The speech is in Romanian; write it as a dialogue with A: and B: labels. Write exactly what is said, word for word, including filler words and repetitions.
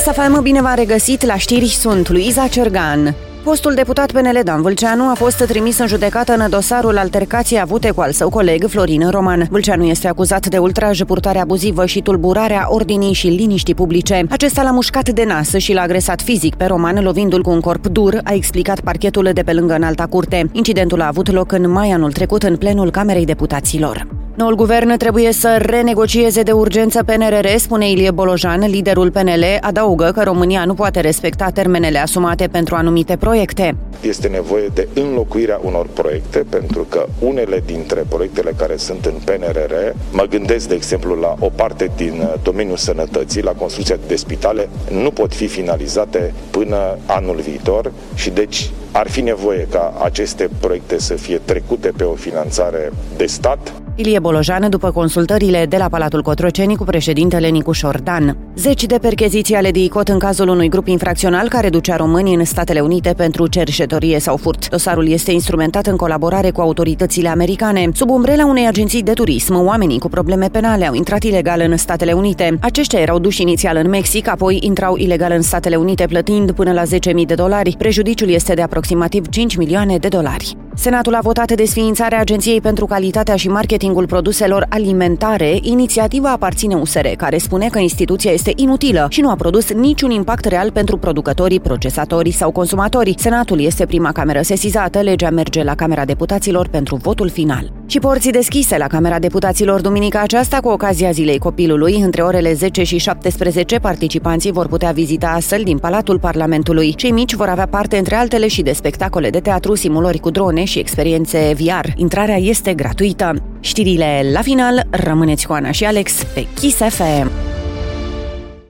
A: Kiss F M, bine v-am regăsit, la știri sunt Luiza Cergan. Fostul deputat P N L Dan Vâlceanu a fost trimis în judecată în dosarul altercației avute cu al său coleg Florin Roman. Vâlceanu este acuzat de ultraj, purtare abuzivă și tulburarea ordinii și liniștii publice. Acesta l-a mușcat de nas și l-a agresat fizic pe Roman, lovindu-l cu un corp dur, a explicat parchetul de pe lângă Înalta Curte. Incidentul a avut loc în mai anul trecut în plenul Camerei Deputaților. Noul guvern trebuie să renegocieze de urgență P N R R, spune Ilie Bolojan, liderul P N L, adaugă că România nu poate respecta termenele asumate pentru anumite proiecte.
B: Este nevoie de înlocuirea unor proiecte, pentru că unele dintre proiectele care sunt în P N R R, mă gândesc de exemplu la o parte din domeniul sănătății, la construcția de spitale, nu pot fi finalizate până anul viitor și deci ar fi nevoie ca aceste proiecte să fie trecute pe o finanțare de stat.
A: Ilie Bolojan, după consultările de la Palatul Cotroceni cu președintele Nicu Șordan. Zeci de percheziții ale D I C O T în cazul unui grup infracțional care ducea români în Statele Unite pentru cerșetorie sau furt. Dosarul este instrumentat în colaborare cu autoritățile americane. Sub umbrela unei agenții de turism, oamenii cu probleme penale au intrat ilegal în Statele Unite. Aceștia erau duși inițial în Mexic, apoi intrau ilegal în Statele Unite plătind până la zece mii de dolari. Prejudiciul este de aproximativ cinci milioane de dolari. Senatul a votat desființarea Agenției pentru Calitatea și Marketingul Produselor Alimentare. Inițiativa aparține U S R, care spune că instituția este inutilă și nu a produs niciun impact real pentru producătorii, procesatorii sau consumatorii. Senatul este prima cameră sesizată, legea merge la Camera Deputaților pentru votul final. Și porții deschise la Camera Deputaților duminica aceasta cu ocazia Zilei Copilului. Între orele zece și șaptesprezece, participanții vor putea vizita săli din Palatul Parlamentului. Cei mici vor avea parte, între altele, și de spectacole de teatru, simulări cu drone și experiențe V R. Intrarea este gratuită. Știrile la final, rămâneți cu Ana și Alex pe Kiss F M.